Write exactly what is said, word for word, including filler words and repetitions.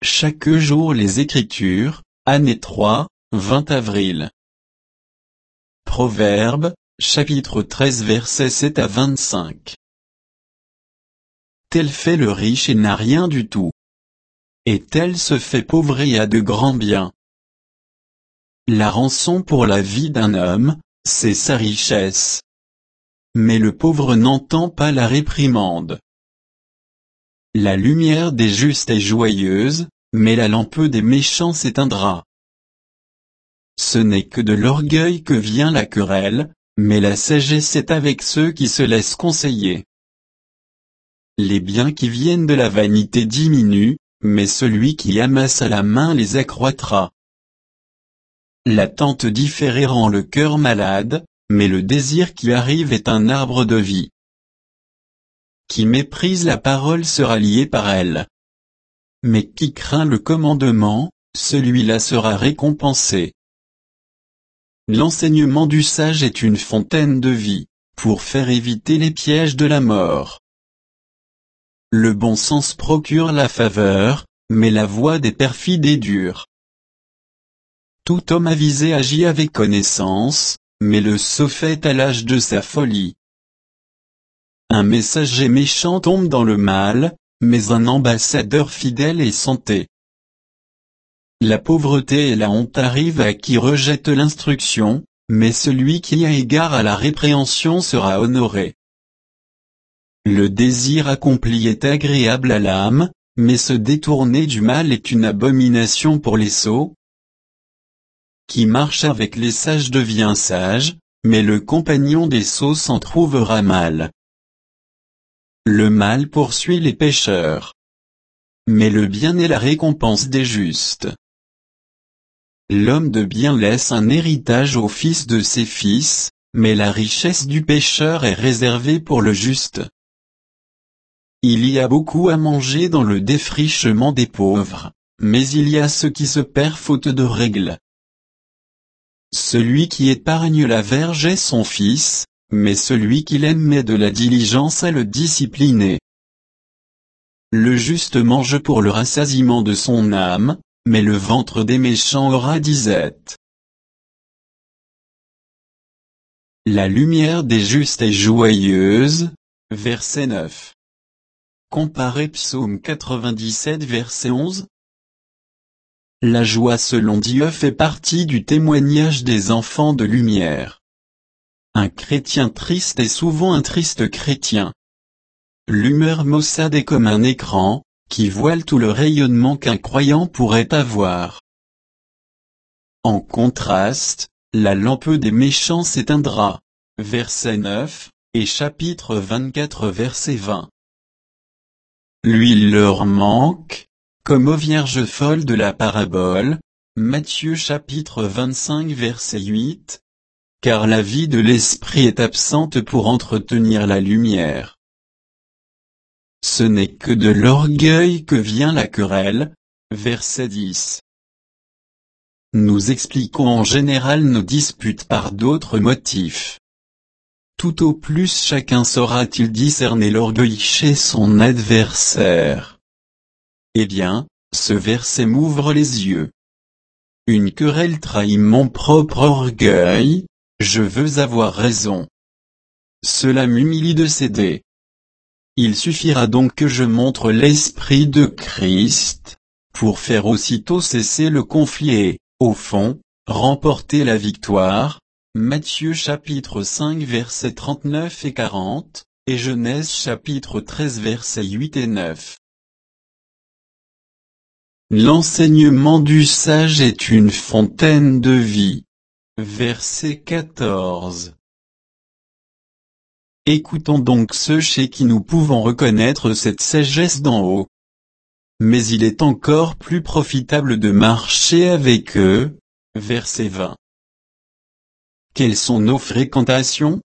chaque jour les Écritures, année trois, vingt avril. Proverbes, chapitre treize versets sept à vingt-cinq. Tel fait le riche et n'a rien du tout. Et tel se fait pauvre et a de grands biens. La rançon pour la vie d'un homme, c'est sa richesse. Mais le pauvre n'entend pas la réprimande. La lumière des justes est joyeuse, mais la lampe des méchants s'éteindra. Ce n'est que de l'orgueil que vient la querelle, mais la sagesse est avec ceux qui se laissent conseiller. Les biens qui viennent de la vanité diminuent, mais celui qui amasse à la main les accroîtra. L'attente différée rend le cœur malade, mais le désir qui arrive est un arbre de vie. Qui méprise la parole sera lié par elle. Mais qui craint le commandement, celui-là sera récompensé. L'enseignement du sage est une fontaine de vie, pour faire éviter les pièges de la mort. Le bon sens procure la faveur, mais la voie des perfides est dure. Tout homme avisé agit avec connaissance, mais le sot fait à l'âge de sa folie. Un messager méchant tombe dans le mal, mais un ambassadeur fidèle est santé. La pauvreté et la honte arrivent à qui rejette l'instruction, mais celui qui a égard à la répréhension sera honoré. Le désir accompli est agréable à l'âme, mais se détourner du mal est une abomination pour les sots. Qui marche avec les sages devient sage, mais le compagnon des sots s'en trouvera mal. Le mal poursuit les pécheurs. Mais le bien est la récompense des justes. L'homme de bien laisse un héritage aux fils de ses fils, mais la richesse du pécheur est réservée pour le juste. Il y a beaucoup à manger dans le défrichement des pauvres, mais il y a ceux qui se perdent faute de règles. Celui qui épargne la verge est son fils, mais celui qui l'aime met de la diligence à le discipliner. Le juste mange pour le rassasiement de son âme, mais le ventre des méchants aura disette. La lumière des justes est joyeuse, verset neuf. Comparez Psaume quatre-vingt-dix-sept verset onze. La joie selon Dieu fait partie du témoignage des enfants de lumière. Un chrétien triste est souvent un triste chrétien. L'humeur maussade est comme un écran, qui voile tout le rayonnement qu'un croyant pourrait avoir. En contraste, la lampe des méchants s'éteindra. Verset neuf, et chapitre vingt-quatre verset vingt. L'huile leur manque, comme aux vierges folles de la parabole, Matthieu chapitre vingt-cinq verset huit, car la vie de l'esprit est absente pour entretenir la lumière. Ce n'est que de l'orgueil que vient la querelle, verset dix. Nous expliquons en général nos disputes par d'autres motifs. Tout au plus chacun saura-t-il discerner l'orgueil chez son adversaire. Eh bien, ce verset m'ouvre les yeux. Une querelle trahit mon propre orgueil, je veux avoir raison. Cela m'humilie de céder. Il suffira donc que je montre l'esprit de Christ, pour faire aussitôt cesser le conflit et, au fond, remporter la victoire. Matthieu chapitre cinq versets trente-neuf et quarante, et Genèse chapitre treize versets huit et neuf. L'enseignement du sage est une fontaine de vie. Verset quatorze. Écoutons donc ceux chez qui nous pouvons reconnaître cette sagesse d'en haut. Mais il est encore plus profitable de marcher avec eux. Verset vingt. Quelles sont nos fréquentations?